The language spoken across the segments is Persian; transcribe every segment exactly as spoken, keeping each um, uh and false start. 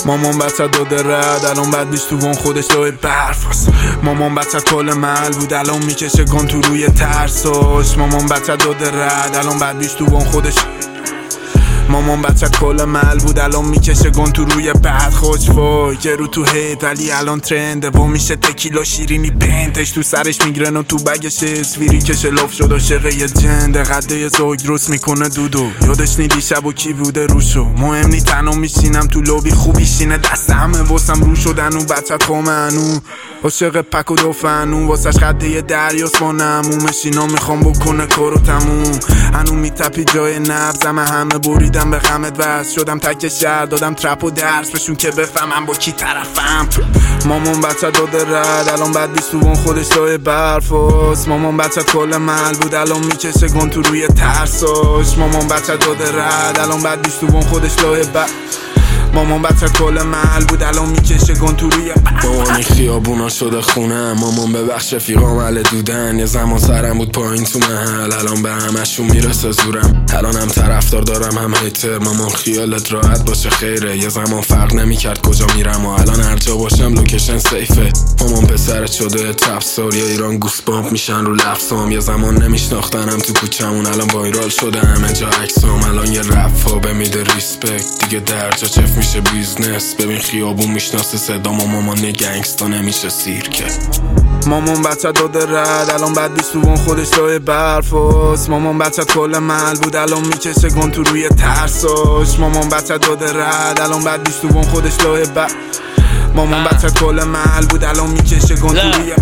مامان بچه داده رد الان بعد بیش تو وان خودش لای برف هست. مامان بچه کل مل بود الان میکشه گان تو روی ترساش. مامان بچه داده رد الان بعد بیش تو وان خودش. مامان بچه کل مل بود الان میکشه گان تو روی بعد خوش وای. یه رو تو هیت ولی الان ترنده و میشه تکیلا شیرینی بنتش تو سرش میگرن و تو بگش اسویری که شلاف شد عاشقه یه جنده قده یه زوگ درست میکنه دودو. یادش نیدی شب و کی بوده روشو مهم نی تنها میشینم تو لابی خوبی شینه دست همه واسم رو شدن و بچه خوامنو عاشق پک و دافنو واسش خده یه دریاست با نمومش اینا میخوام بکنه کارو تموم. هنو میتپی جای نبزم همه بریدم به غمت وست شدم تک شهر دادم ترپ و درس بشون که بفهمم با کی طرفم. مامان بچه داده رد الان بعد بیست وان خودش لای برف هست. مامان بچه کل مل بود الان میکشه گان تو روی ترساش. مامان بچه داده رد الان بعد بیست وان خودش لای برف. مامان بچه کل محل بود الان میکشه گان تو روی مامانی خیابونا شده خونه. مامان به بخش رفیق عمل دودن. یه زمان سرم بود پایین تو محل الان به همشون میرسه زورم. الانم طرفدار دارم هم هیتر. مامان خیالت راحت باشه خیره. یه زمان فرق نمیکرد کجا میرم و الان هر جا باشم لوکیشن سیفه. مامان پسرت شده تفسار یا ایران گوس بامپ میشن رو لفظام. یه زمان نمیشناختنم تو کوچمون الان وایرال شده همه جا عکسام. الان یه رپ فابه میده ریسپکت دیگه درجا چف میشه بیزنس. ببین خیابون میشناسه صدام و مامان گنگستا نمیشه سیرکه. مامان بچه داده رد الان بعد بیست وان خودش لای برف هست. مامان بچه کل محل بود الان میکشه گان تو روی ترساش. مامان بچه داده رد الان بعد بیست وان خودش لای برف. مامان بچه کل محل بود الان میکشه گان تو روی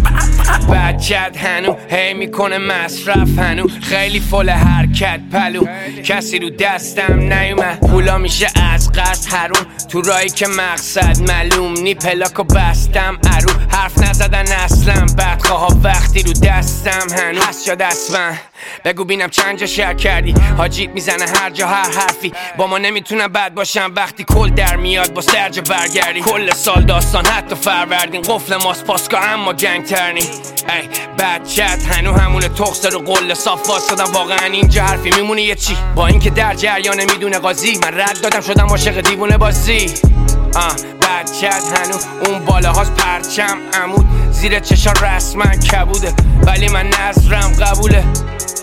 بچت هنو هی میکنه مصرف هنو خیلی فل حرکت پلو کسی رو دستم نیومد پولا میشه از قصد هرون تو رایی که مقصد معلوم نی پلاکو بستم ارو حرف نزدن اصلا بدخواه ها وقتی رو دستم هنو هست شد اسفن بگو بینم چند جا شر کردی حاجیت میزنه هر جا هر حرفی با ما نمیتونم بد باشم وقتی کل در میاد با سرجا برگردی کل سال داستان حتی فروردین قفل ماست پاسکا اما گنگ ترنی ای بچت هنو همون تخص رو قل صاف واسدم واقعا اینجا حرفی میمونه یه چی با اینکه در جریان میدونه قاضی من رد دادم شدم عاشق دیوونه بازی آه بچت هنو اون بالاهاست پرچم عمود زیر چشا رسما کبوده ولی من نظرم قبوله